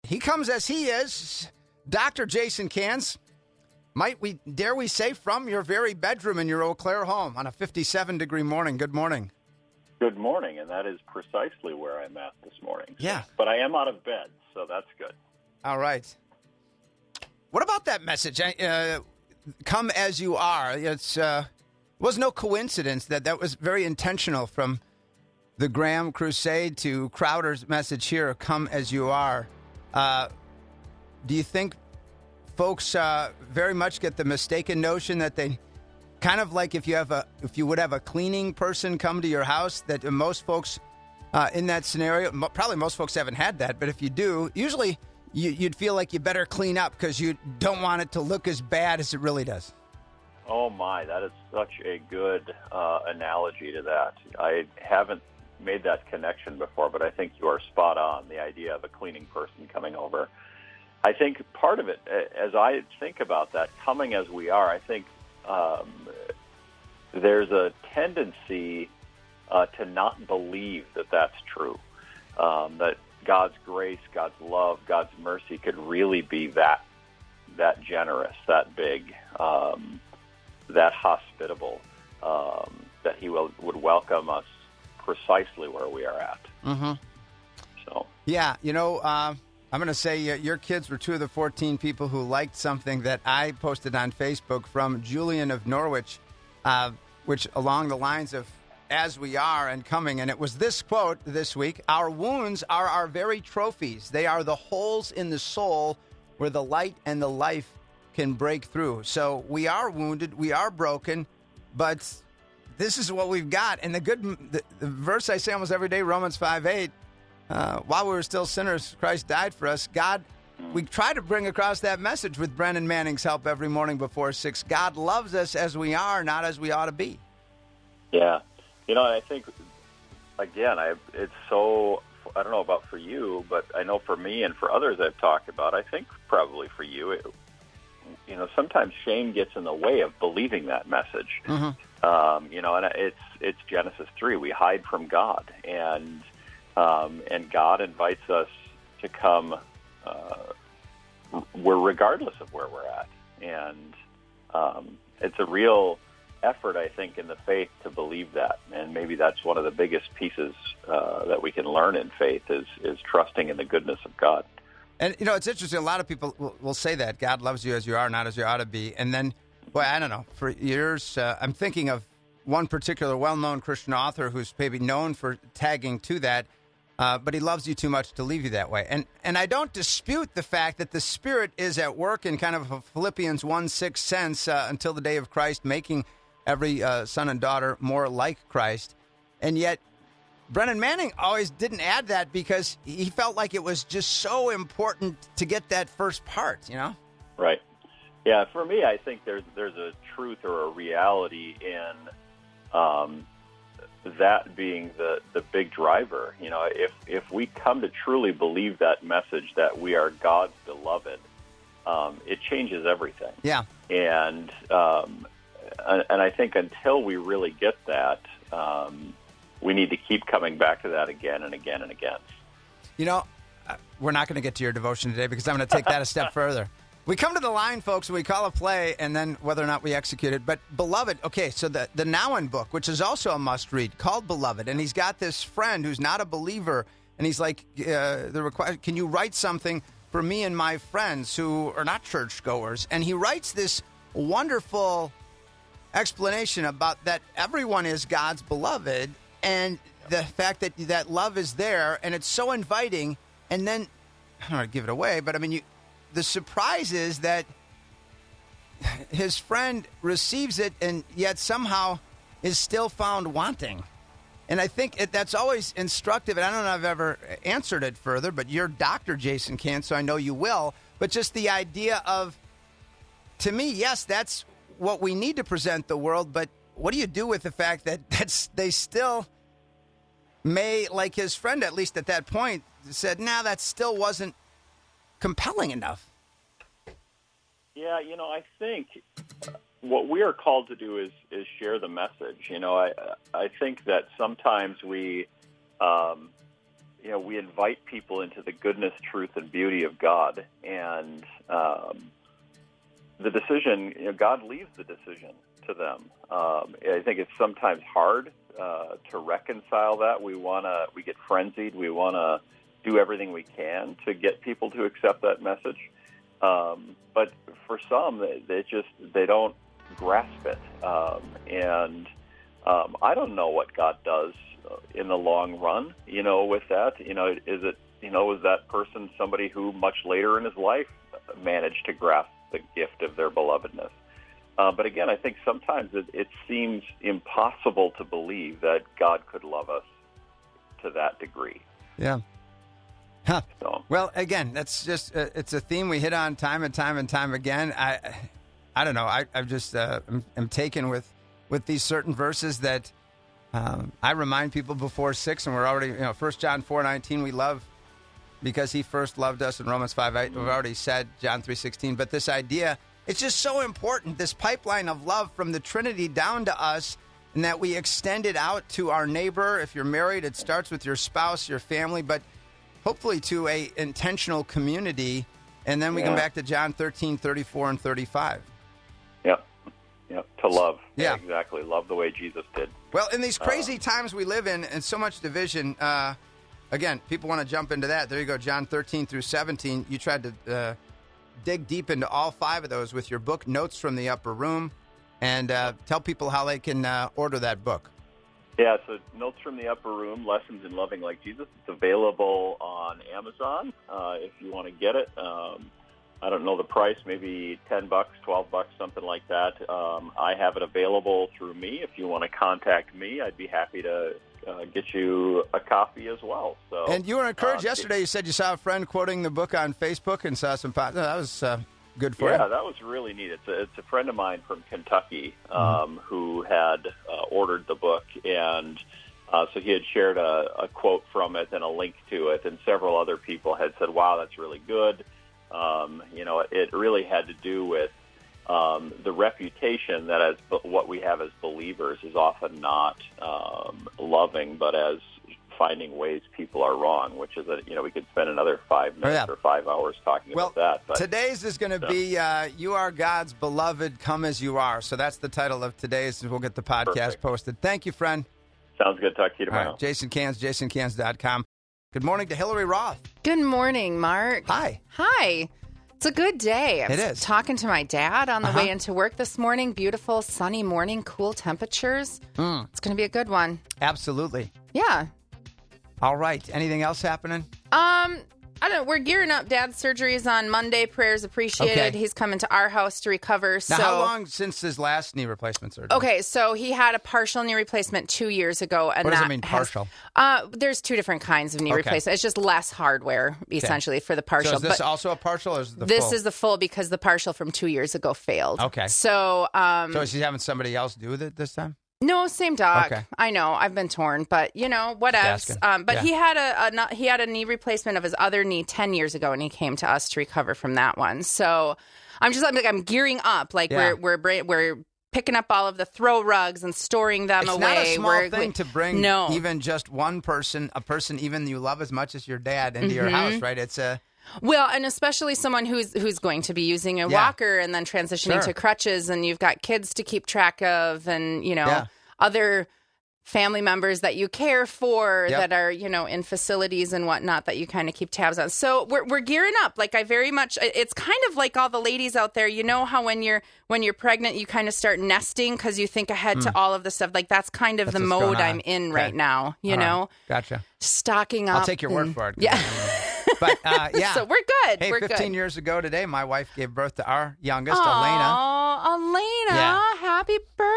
He comes as he is, Dr. Jason Cans. Dare we say, from your very bedroom in your Eau Claire home on a 57-degree morning. Good morning. Good morning, and that is precisely where I'm at this morning. Yeah. But I am out of bed, so that's good. All right. What about that message? Come as you are. It was no coincidence that was very intentional from the Graham Crusade to Crowder's message here, come as you are. Do you think folks very much get the mistaken notion that they kind of like if you would have a cleaning person come to your house, that most folks in that scenario, probably most folks haven't had that, but if you do, usually you'd feel like you better clean up because you don't want it to look as bad as it really does. Oh, my, that is such a good analogy to that. I haven't made that connection before, but I think you are spot on, the idea of a cleaning person coming over. I think part of it, as I think about that, coming as we are, I think there's a tendency to not believe that that's true, that God's grace, God's love, God's mercy could really be that generous, that big, that hospitable, that He would welcome us precisely where we are at. Mm-hmm. So, yeah, I'm going to say your kids were two of the 14 people who liked something that I posted on Facebook from Julian of Norwich, which along the lines of as we are and coming. And it was this quote this week: our wounds are our very trophies. They are the holes in the soul where the light and the life can break through. So we are wounded, we are broken, but this is what we've got. And the verse I say almost every day, Romans 5:8, while we were still sinners, Christ died for us. God, we try to bring across that message with Brennan Manning's help every morning before 6. God loves us as we are, not as we ought to be. Yeah. I think, again, it's so, I don't know about for you, but I know for me and for others I've talked about, I think probably for you, sometimes shame gets in the way of believing that message. Mm-hmm. And it's Genesis 3. We hide from God, and God invites us to come regardless of where we're at. And it's a real effort, I think, in the faith to believe that. And maybe that's one of the biggest pieces that we can learn in faith is trusting in the goodness of God. And, it's interesting. A lot of people will say that God loves you as you are, not as you ought to be. And then, boy, I don't know, for years, I'm thinking of one particular well-known Christian author who's maybe known for tagging to that, but he loves you too much to leave you that way. And I don't dispute the fact that the Spirit is at work in kind of a Philippians 1:6 sense until the day of Christ, making every son and daughter more like Christ. And yet, Brennan Manning always didn't add that because he felt like it was just so important to get that first part, Right. Yeah, for me, I think there's a truth or a reality in that being the big driver. If we come to truly believe that message that we are God's beloved, it changes everything. Yeah. And I think until we really get that, we need to keep coming back to that again and again and again. We're not going to get to your devotion today because I'm going to take that a step further. We come to the line, folks, and we call a play, and then whether or not we execute it. But Beloved, okay, so the Nouwen book, which is also a must-read, called Beloved, and he's got this friend who's not a believer, and he's like, can you write something for me and my friends who are not churchgoers? And he writes this wonderful explanation about that everyone is God's beloved, and the fact that love is there, and it's so inviting. And then, I don't want to give it away, but I mean, the surprise is that his friend receives it and yet somehow is still found wanting. And I think that's always instructive. And I don't know if I've ever answered it further, but you're Dr. Jason Cant, so I know you will. But just the idea of, to me, yes, that's what we need to present the world. But what do you do with the fact that they still may, like his friend, at least at that point, said, that still wasn't compelling enough? Yeah, I think what we are called to do is share the message. I think that sometimes we we invite people into the goodness, truth, and beauty of God, and the decision, God leaves the decision to them. I think it's sometimes hard to reconcile that. We get frenzied. We want to do everything we can to get people to accept that message. But for some, they don't grasp it. And I don't know what God does in the long run, with that. Was that person somebody who much later in his life managed to grasp the gift of their belovedness? But again, I think sometimes it seems impossible to believe that God could love us to that degree. Yeah. Huh. So. Well, again, that's just it's a theme we hit on time and time and time again. I don't know. I'm just I'm taken with these certain verses that I remind people before 6, and we're already 1 John 4:19 we love because he first loved us, in Romans 5:8 we've already said John 3:16. But this idea, it's just so important, this pipeline of love from the Trinity down to us, and that we extend it out to our neighbor. If you're married, it starts with your spouse, your family, but hopefully to a intentional community. And then we come back to John 13:34 and 35. Yep. To love. Yeah, exactly. Love the way Jesus did. Well, in these crazy times we live in, and so much division, again, people want to jump into that. There you go, John 13 through 17. You tried to dig deep into all 5 of those with your book, Notes from the Upper Room, and tell people how they can order that book. Yeah, so Notes from the Upper Room, Lessons in Loving Like Jesus. It's available on Amazon if you want to get it. I don't know the price, maybe $10, $12, something like that. I have it available through me. If you want to contact me, I'd be happy to get you a copy as well. So, and you were encouraged yesterday. You said you saw a friend quoting the book on Facebook and saw some. That was good for you. Yeah, that was really neat. It's a friend of mine from Kentucky who had ordered the book, and so he had shared a quote from it and a link to it, and several other people had said, "Wow, that's really good." It really had to do with the reputation that as what we have as believers is often not loving, but as finding ways people are wrong, which is that, we could spend another 5 minutes or 5 hours talking about that. But today's is going to be You Are God's Beloved, Come As You Are. So that's the title of today's, and we'll get the podcast posted. Thank you, friend. Sounds good. Talk to you tomorrow. Right. Jason Cairns, JasonCairns.com. Good morning to Hillary Roth. Good morning, Mark. Hi. Hi. It's a good day. It is. Talking to my dad on the way into work this morning. Beautiful, sunny morning, cool temperatures. It's going to be a good one. Absolutely. Yeah. All right. Anything else happening? I don't know. We're gearing up. Dad's surgery is on Monday. Prayers appreciated. Okay. He's coming to our house to recover. Now, how long since his last knee replacement surgery? Okay, so he had a partial knee replacement 2 years ago. And what does it mean, partial? There's 2 different kinds of knee replacement. It's just less hardware, essentially, for the partial. So is this also a partial, or is it the full? This is the full because the partial from 2 years ago failed. Okay. So so is he having somebody else do it this time? No, same doc. Okay. I know. I've been torn, but whatevs. But he had a knee replacement of his other knee 10 years ago, and he came to us to recover from that one. So I'm gearing up. Like we're picking up all of the throw rugs and storing them away. It's not a small thing to bring even just one person, a person even you love as much as your dad, into your house, right? It's a... Well, and especially someone who's going to be using a walker and then transitioning to crutches, and you've got kids to keep track of, and other family members that you care for that are in facilities and whatnot that you kind of keep tabs on. So we're gearing up. Like it's kind of like all the ladies out there. You know how when you're pregnant, you kind of start nesting because you think ahead to all of the stuff. Like that's kind of the mode I'm in right now. You know, gotcha. Stocking up. I'll take your word for it. Yeah. But, so we're good. Hey, we're 15 years ago today, my wife gave birth to our youngest, Elena. Elena. Yeah. Happy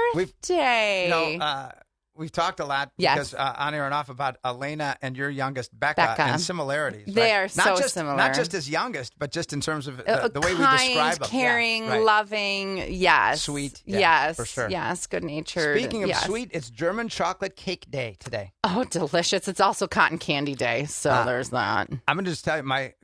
birthday. We've talked a lot because on air and off about Elena and your youngest, Becca. And similarities. They are similar. Not just as youngest, but just in terms of the way we describe them. Caring, loving, yes. Sweet. Yes. For sure. Yes, good-natured. Speaking of sweet, it's German Chocolate Cake Day today. Oh, delicious. It's also Cotton Candy Day, so there's that. I'm going to just tell you, my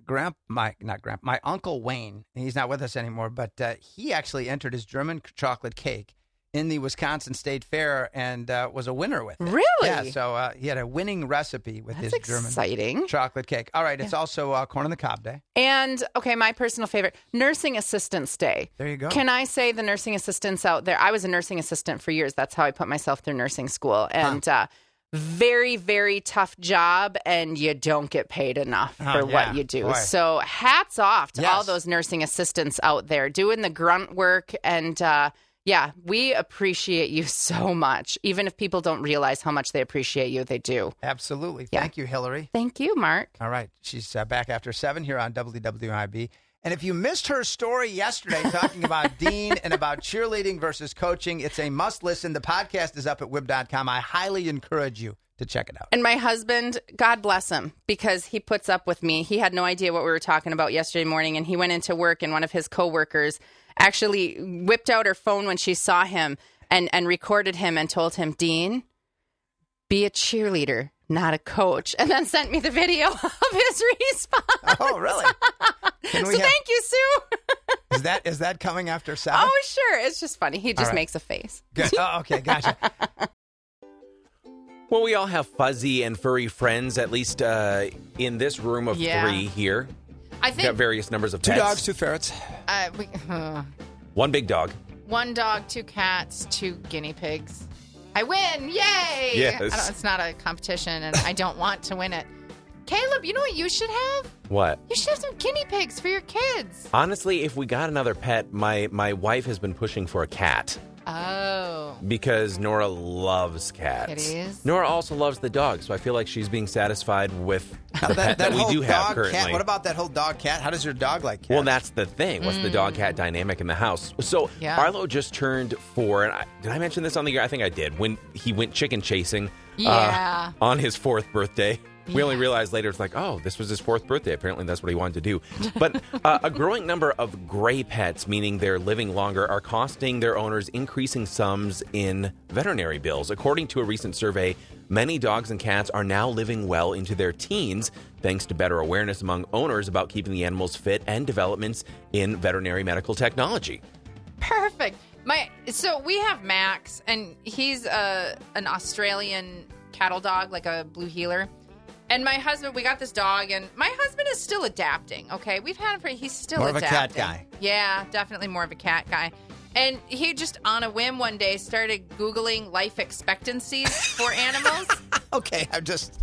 Uncle Wayne, he's not with us anymore, but he actually entered his German chocolate cake in the Wisconsin State Fair and was a winner with it. Really? Yeah, so he had a winning recipe with his German chocolate cake. All right, it's also Corn on the Cob Day. And, okay, my personal favorite, Nursing Assistants Day. There you go. Can I say the nursing assistants out there? I was a nursing assistant for years. That's how I put myself through nursing school. And very, very tough job, and you don't get paid enough for what you do. Boy. So hats off to all those nursing assistants out there doing the grunt work. And, we appreciate you so much. Even if people don't realize how much they appreciate you, they do. Absolutely. Thank you, Hillary. Thank you, Mark. All right. She's back after 7 here on WWIB. And if you missed her story yesterday talking about Dean and about cheerleading versus coaching, it's a must listen. The podcast is up at WIB.com. I highly encourage you to check it out. And my husband, God bless him, because he puts up with me. He had no idea what we were talking about yesterday morning, and he went into work, and one of his coworkers actually whipped out her phone when she saw him and recorded him and told him, Dean, be a cheerleader, not a coach, and then sent me the video of his response. Oh, really? Thank you, Sue. Is that coming after 7? Oh, sure. It's just funny. He just makes a face. Good. Oh, okay. Gotcha. Well, we all have fuzzy and furry friends, at least in this room of 3 here. I think we've got various numbers of 2 pets. dogs, 2 ferrets. 1 big dog. 1 dog, 2 cats, 2 guinea pigs. I win! Yay! Yes. It's not a competition, and I don't want to win it. Caleb, you know what you should have? What? You should have some guinea pigs for your kids. Honestly, if we got another pet, my wife has been pushing for a cat. Oh. Because Nora loves cats. Kitties. Nora also loves the dog, so I feel like she's being satisfied with the pet that we do have currently. Cat, what about that whole dog-cat? How does your dog like cats? Well, that's the thing. What's the dog-cat dynamic in the house? So Arlo just turned 4. And did I mention this on the air? I think I did. When he went chicken chasing on his 4th birthday. We only realized later, it's like, oh, this was his 4th birthday. Apparently, that's what he wanted to do. But a growing number of gray pets, meaning they're living longer, are costing their owners increasing sums in veterinary bills. According to a recent survey, many dogs and cats are now living well into their teens, thanks to better awareness among owners about keeping the animals fit and developments in veterinary medical technology. Perfect. So we have Max, and he's an Australian cattle dog, like a blue heeler. And my husband, we got this dog, and my husband is still adapting, okay? We've had him he's still more adapting. More of a cat guy. Yeah, definitely more of a cat guy. And he just, on a whim one day, started Googling life expectancies for animals. Okay, I'm just...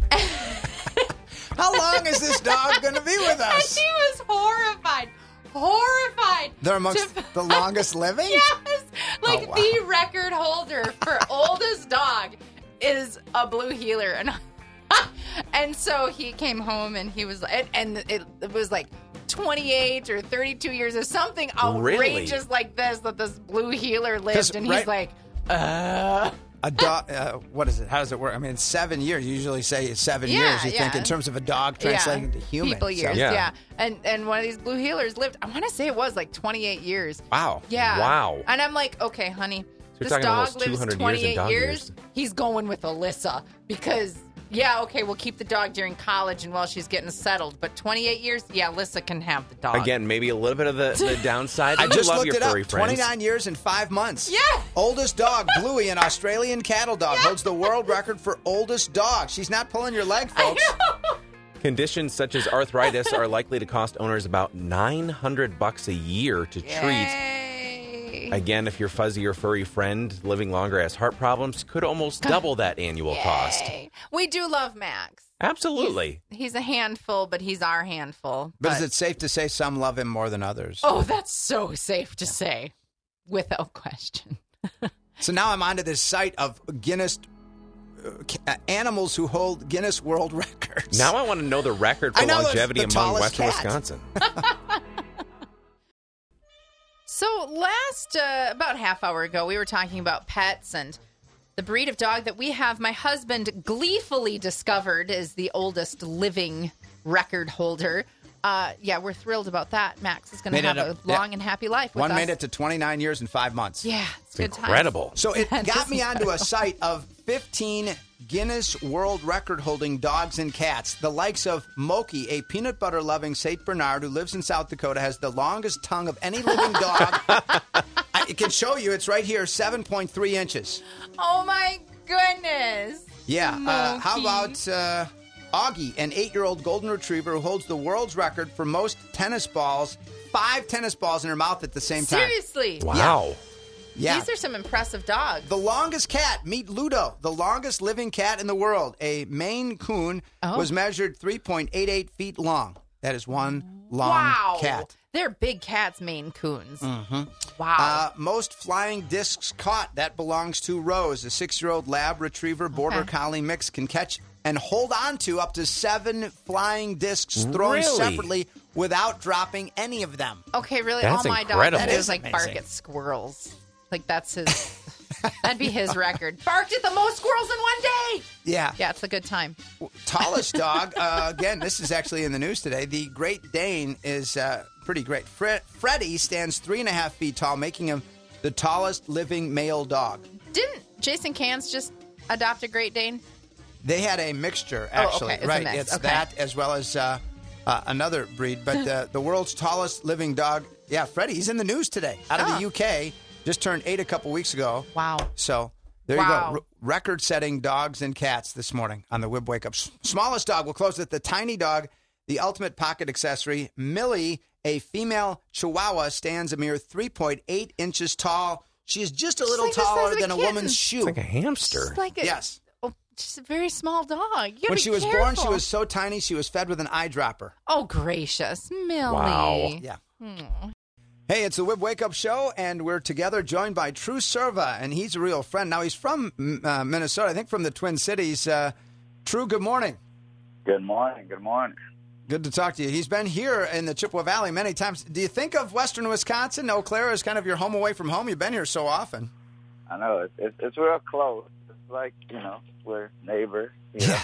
How long is this dog going to be with us? And he was horrified. They're amongst the longest living? Yes. Like, the record holder for oldest dog is a blue heeler. And so he came home, and he was, and it was like 28 or 32 years or something outrageous like this, that this blue heeler lived, and he's like, a dog. What is it? How does it work? I mean, 7 years. You usually say 7 years. You think in terms of a dog translating to human. People years, And one of these blue heelers lived, I want to say it was like 28 years. Wow. Yeah. Wow. And I'm like, okay, honey, so this dog lives 28 years. He's going with Alyssa because... Yeah, okay, we'll keep the dog during college and while she's getting settled. But 28 years, Alyssa can have the dog. Again, maybe a little bit of the downside. I just love looked your it up. furry friends. 29 years and 5 months. Yeah. Oldest dog, Bluey, an Australian cattle dog, holds the world record for oldest dog. She's not pulling your leg, folks. Conditions such as arthritis are likely to cost owners about $900 a year to treat. Again, if your fuzzy or furry friend living longer has heart problems, could almost double that annual cost. We do love Max. Absolutely. He's a handful, but he's our handful. But is it safe to say some love him more than others? Oh, that's so safe to say, without question. So now I'm onto this site of Guinness animals who hold Guinness World Records. Now I want to know the record for longevity among Western Wisconsin. So about half hour ago, we were talking about pets and the breed of dog that we have. My husband gleefully discovered is the oldest living record holder. We're thrilled about that. Max is going to have a long and happy life with us. One made it to 29 years and 5 months. Yeah, it's good time. Incredible. So it got me onto a site of 15 Guinness World Record holding dogs and cats. The likes of Moki, a peanut butter loving St. Bernard who lives in South Dakota, has the longest tongue of any living dog. it can show you. It's right here, 7.3 inches. Oh, my goodness. Yeah. How about Augie, an 8-year-old golden retriever who holds the world's record for most tennis balls, 5 tennis balls in her mouth at the same time. Seriously? Wow. Yeah. These are some impressive dogs. The longest cat, meet Ludo, the longest living cat in the world. A Maine Coon was measured 3.88 feet long. That is one long cat. They're big cats, Maine Coons. Mm-hmm. Wow. Most flying discs caught. That belongs to Rose, a 6-year-old lab retriever border collie mix, can catch and hold on to up to 7 flying discs thrown separately without dropping any of them. Okay, really? That's all my incredible. dog does like bark at squirrels. Like that's his. That'd be his record. Barked at the most squirrels in one day. Yeah. Yeah, it's a good time. Tallest dog, again, this is actually in the news today. The Great Dane is pretty great. Freddie stands 3.5 feet tall, making him the tallest living male dog. Didn't Jason Cans just adopt a Great Dane? They had a mixture, actually. It's right. a mix. It's that as well as another breed. But the world's tallest living dog, Freddie, he's in the news today out of the UK. Just turned 8 a couple weeks ago. Wow. So there you go. Record-setting dogs and cats this morning on the Wib Wake Up. Smallest dog, we'll close with the tiny dog, the ultimate pocket accessory. Millie, a female Chihuahua, stands a mere 3.8 inches tall. She is just a little taller than a woman's shoe. It's like a hamster. Yes. Just a very small dog. When she was born, she was so tiny, she was fed with an eyedropper. Oh, gracious. Millie. Wow. Yeah. Hey, it's the Wib Wake Up Show, and we're together joined by True Serva, and he's a real friend. Now, he's from Minnesota, I think from the Twin Cities. True, good morning. Good morning. Good morning. Good to talk to you. He's been here in the Chippewa Valley many times. Do you think of Western Wisconsin? Eau Claire is kind of your home away from home. You've been here so often. I know. It's real close. It's like, we're neighbors. Yeah.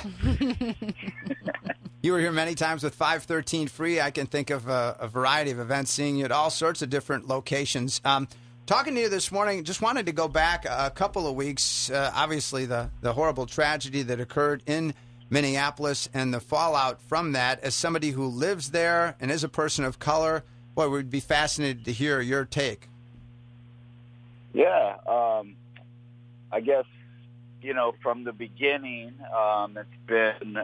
You were here many times with 513 Free. I can think of a variety of events, seeing you at all sorts of different locations. Talking to you this morning, just wanted to go back a couple of weeks. Obviously, the horrible tragedy that occurred in Minneapolis and the fallout from that. As somebody who lives there and is a person of color, boy, we'd be fascinated to hear your take. Yeah. I guess, from the beginning, it's been...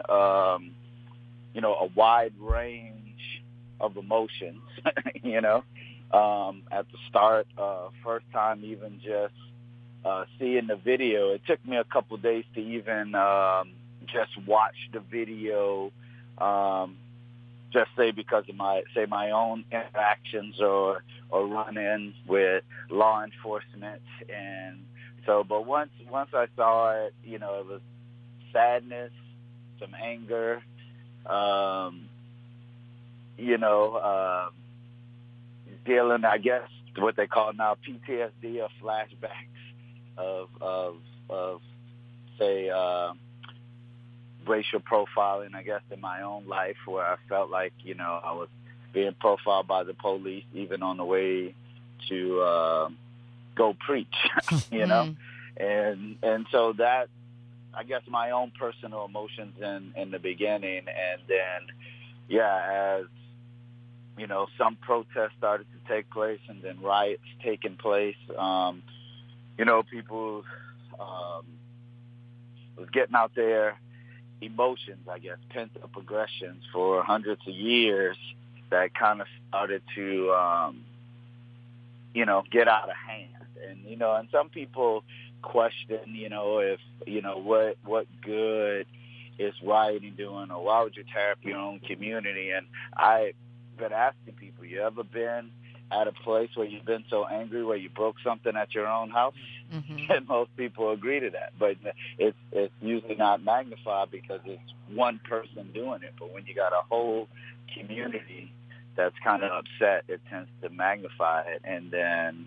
a wide range of emotions, at the start, first time even just seeing the video. It took me a couple of days to even just watch the video, just because of my own interactions or run-ins with law enforcement. And so, but once I saw it, it was sadness, some anger, dealing, I guess, what they call now PTSD or flashbacks of say, racial profiling, I guess, in my own life, where I felt like, I was being profiled by the police, even on the way to go preach, and so that, I guess, my own personal emotions in the beginning. And then, as, some protests started to take place and then riots taking place, people was getting out their emotions, I guess, pent-up aggressions for hundreds of years that kind of started to, get out of hand. And, and some people question, if, what good is rioting doing, or why would you tear up your own community? And I've been asking people, you ever been at a place where you've been so angry where you broke something at your own house? Mm-hmm. And most people agree to that. But it's usually not magnified because it's one person doing it. But when you got a whole community that's kind of upset, it tends to magnify it. And then,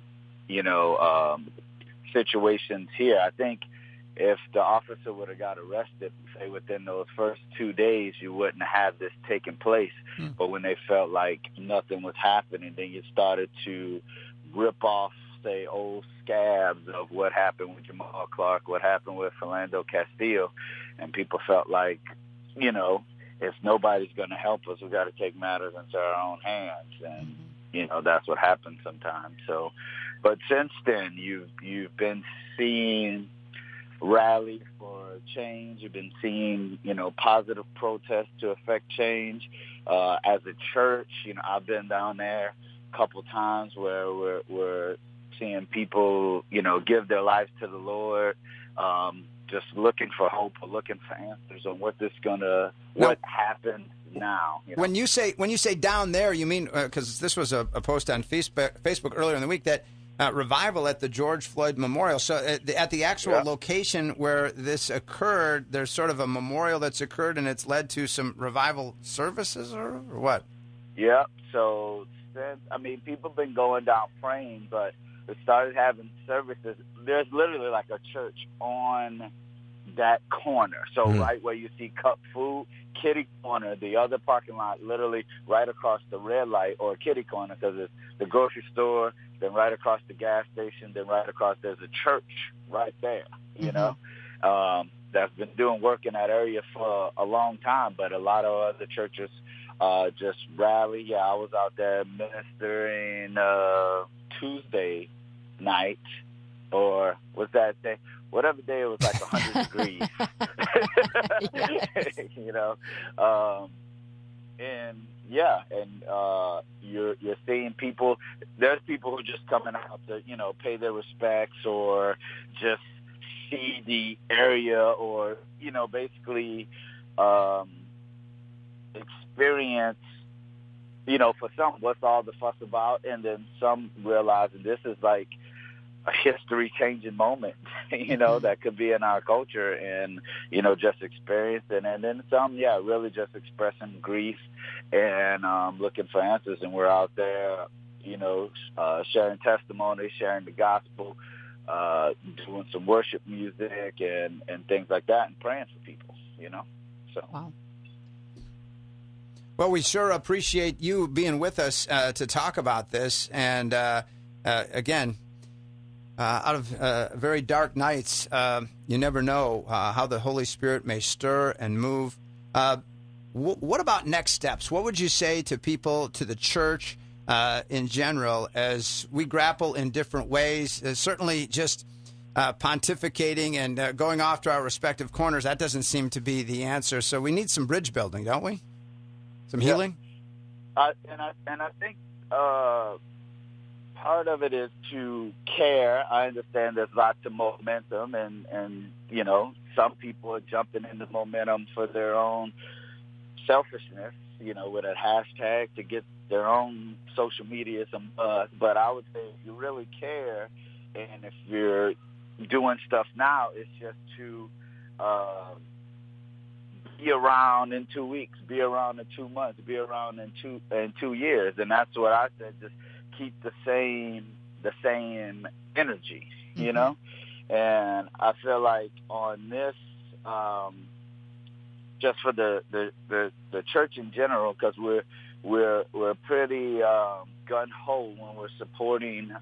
situations here, I think if the officer would have got arrested, say, within those first 2 days, you wouldn't have this taking place. Mm. But when they felt like nothing was happening, then you started to rip off, say, old scabs of what happened with Jamal Clark, what happened with Philando Castillo, and people felt like, if nobody's going to help us, we've got to take matters into our own hands. And that's what happens sometimes. So, but since then, you've been seeing rallies for change. You've been seeing, positive protests to affect change. As a church, I've been down there a couple times where we're seeing people, give their lives to the Lord, just looking for hope or looking for answers on what happened now. When you say down there, you mean, because this was a post on Facebook earlier in the week, that revival at the George Floyd Memorial. So at the actual location where this occurred, there's sort of a memorial that's occurred, and it's led to some revival services, or what? Yeah. So people have been going down praying, but it started having services. There's literally like a church on that corner. So right where you see Cup Food, Kitty Corner, the other parking lot, literally right across the red light, or Kitty Corner, because it's the grocery store, then right across the gas station, then right across there's a church right there, that's been doing work in that area for a long time. But a lot of other churches just rally. Yeah, I was out there ministering Tuesday night, or was that day? Whatever day it was, like 100 degrees. You're seeing people. There's people who are just coming out to pay their respects, or just see the area, or basically experience. For some, what's all the fuss about? And then some realizing this is like a history-changing moment, that could be in our culture, and, just experiencing. And then some, really just expressing grief and looking for answers. And we're out there, sharing testimony, sharing the gospel, doing some worship music and things like that, and praying for people, So. Wow. Well, we sure appreciate you being with us to talk about this. And again, out of very dark nights, you never know how the Holy Spirit may stir and move. What about next steps? What would you say to people, to the church in general, as we grapple in different ways? Certainly just pontificating and going off to our respective corners, that doesn't seem to be the answer. So we need some bridge building, don't we? Some healing? And I think part of it is to care. I understand there's lots of momentum, and some people are jumping into momentum for their own selfishness, with a hashtag to get their own social media some buzz. But I would say if you really care, and if you're doing stuff now, it's just to be around in 2 weeks, be around in 2 months, be around in 2 years. And that's what I said, just keep the same energy, And I feel like on this, just for the church in general, because we're pretty gun ho when we're supporting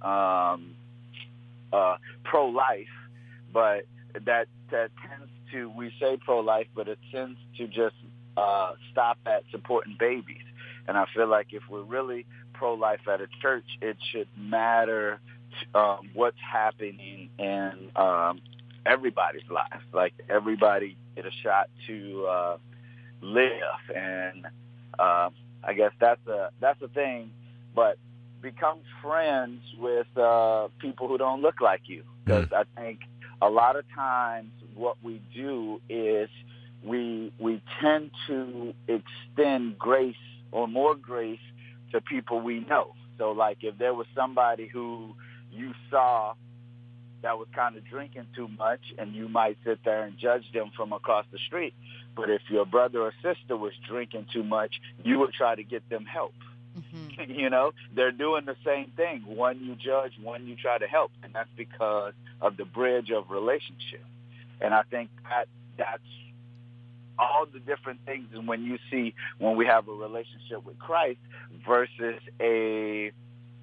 pro-life, but that tends to, we say pro-life, but it tends to just stop at supporting babies. And I feel like if we're really pro-life at a church, it should matter what's happening in everybody's life. Like, everybody get a shot to live, and I guess that's a thing. But become friends with people who don't look like you, because I think a lot of times what we do is we tend to extend grace or more grace to people we know. So, like, if there was somebody who you saw that was kind of drinking too much, and you might sit there and judge them from across the street. But if your brother or sister was drinking too much, you would try to get them help. Mm-hmm. They're doing the same thing. One you judge, one you try to help. And that's because of the bridge of relationship. And I think that's all the different things. And when we have a relationship with Christ versus if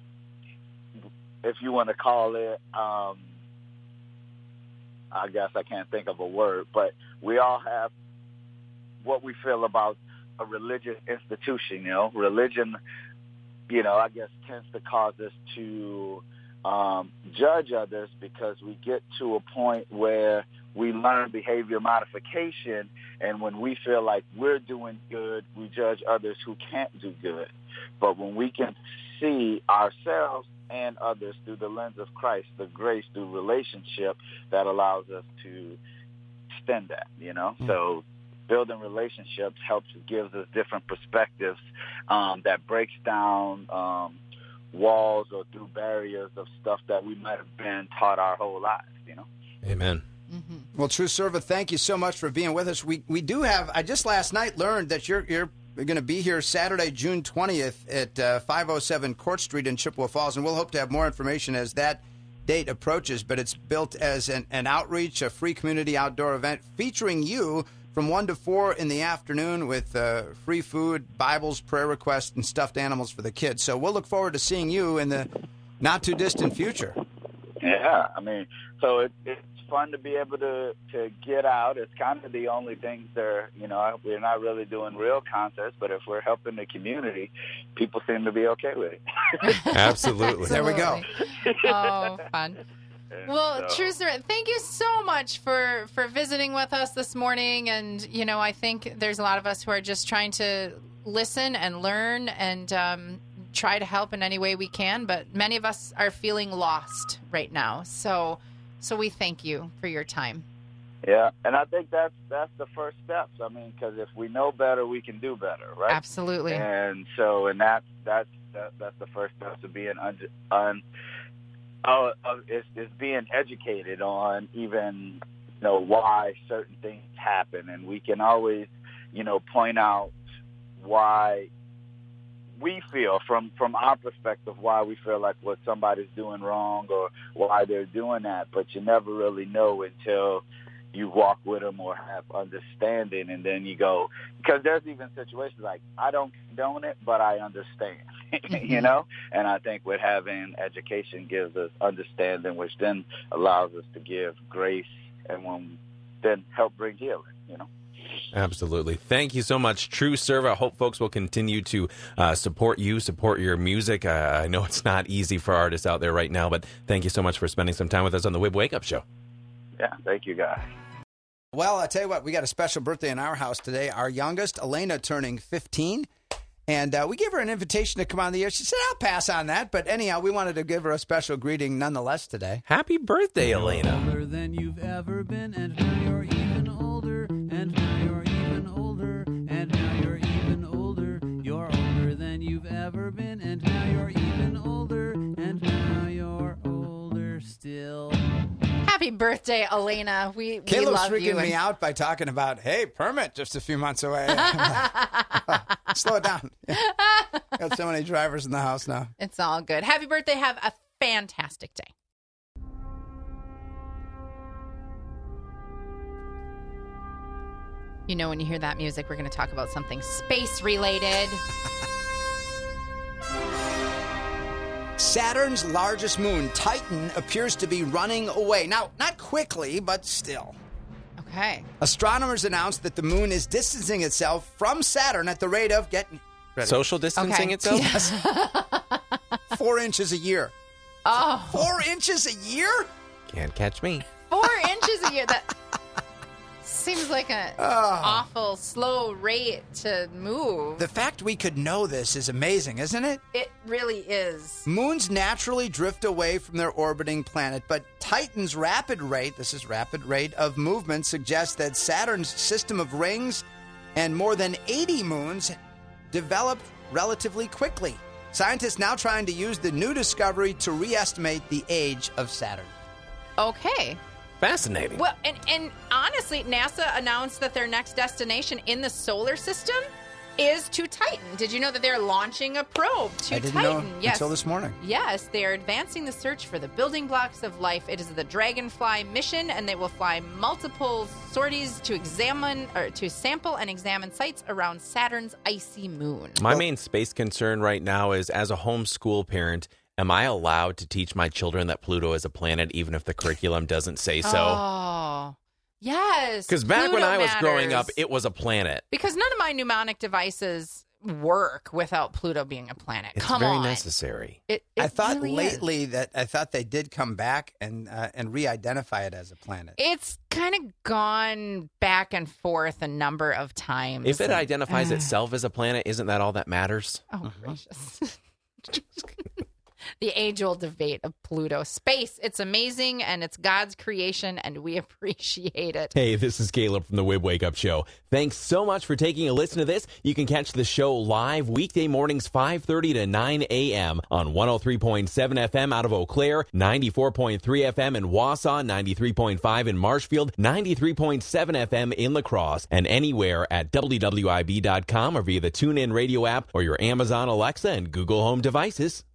you want to call it, I guess I can't think of a word, but we all have what we feel about a religious institution. Religion I guess tends to cause us to judge others, because we get to a point where we learn behavior modification, and when we feel like we're doing good, we judge others who can't do good. But when we can see ourselves and others through the lens of Christ, the grace through relationship, that allows us to extend that, Mm-hmm. So building relationships gives us different perspectives that breaks down walls or through barriers of stuff that we might have been taught our whole lives, Amen. Mm-hmm. Well, True Serva, thank you so much for being with us. We do have, I just last night learned that you're going to be here Saturday, June 20th at 507 Court Street in Chippewa Falls, and we'll hope to have more information as that date approaches, but it's built as an outreach, a free community outdoor event featuring you from 1 to 4 in the afternoon with free food, Bibles, prayer requests, and stuffed animals for the kids. So we'll look forward to seeing you in the not-too-distant future. Yeah, so it's fun to be able to get out. It's kind of the only things there, we're not really doing real concerts, but if we're helping the community, people seem to be okay with it. Absolutely. There we go. Oh, fun. Well, True Serva, thank you so much for visiting with us this morning. And, I think there's a lot of us who are just trying to listen and learn and try to help in any way we can. But many of us are feeling lost right now. So we thank you for your time. Yeah, and I think that's the first steps. Because if we know better, we can do better, right? Absolutely. And so, that's the first step to being is being educated on even why certain things happen, and we can always point out why we feel from our perspective why we feel like what somebody's doing wrong or why they're doing that, but you never really know until you walk with them or have understanding, and then you go, because there's even situations like, I don't condone it, but I understand, and I think with having education gives us understanding, which then allows us to give grace and then help bring healing, Absolutely. Thank you so much, True Serva. I hope folks will continue to support you, support your music. I know it's not easy for artists out there right now, but thank you so much for spending some time with us on the Wib Wake Up Show. Yeah, thank you, guys. Well, I tell you what, we got a special birthday in our house today. Our youngest, Elena, turning 15. And we gave her an invitation to come on the air. She said, I'll pass on that. But anyhow, we wanted to give her a special greeting nonetheless today. Happy birthday, Elena. Older than you've ever been, and now you're even older, and now you're even older, and now you're even older. You're older than you've ever been, and now you're even older, and now you're older still. Happy birthday, Elena. We Caleb's love you. freaking me out by talking about, hey, permit just a few months away. Slow it down. Got so many drivers in the house now. It's all good. Happy birthday. Have a fantastic day. When you hear that music, we're going to talk about something space-related. Saturn's largest moon, Titan, appears to be running away. Now, not quickly, but still. Okay. Astronomers announced that the moon is distancing itself from Saturn at the rate of, get ready, social distancing itself? Yes. 4 inches a year. Oh. 4 inches a year? Can't catch me. 4 inches a year. That seems like an awful slow rate to move. The fact we could know this is amazing, isn't it? It really is. Moons naturally drift away from their orbiting planet, but Titan's rapid rate of movement suggests that Saturn's system of rings and more than 80 moons developed relatively quickly. Scientists now trying to use the new discovery to re-estimate the age of Saturn. Okay. Fascinating. Well, and honestly, NASA announced that their next destination in the solar system is to Titan. Did you know that they're launching a probe to Titan? I didn't know until this morning. Yes, they are advancing the search for the building blocks of life. It is the Dragonfly mission, and they will fly multiple sorties to sample and examine sites around Saturn's icy moon. My main space concern right now is, as a homeschool parent, am I allowed to teach my children that Pluto is a planet, even if the curriculum doesn't say so? Oh, yes. Because back when I was growing up, it was a planet. Because none of my mnemonic devices work without Pluto being a planet. It's Come very on. necessary. I thought really lately is. that I thought they did come back and re-identify it as a planet. It's kind of gone back and forth a number of times. If it identifies itself as a planet, isn't that all that matters? Oh, gracious. The age-old debate of Pluto. Space, it's amazing, and it's God's creation, and we appreciate it. Hey, this is Caleb from the Wib Wake Up Show. Thanks so much for taking a listen to this. You can catch the show live weekday mornings 5:30 to 9 a.m. on 103.7 FM out of Eau Claire, 94.3 FM in Wausau, 93.5 in Marshfield, 93.7 FM in La Crosse, and anywhere at WWIB.com or via the TuneIn Radio app or your Amazon Alexa and Google Home devices.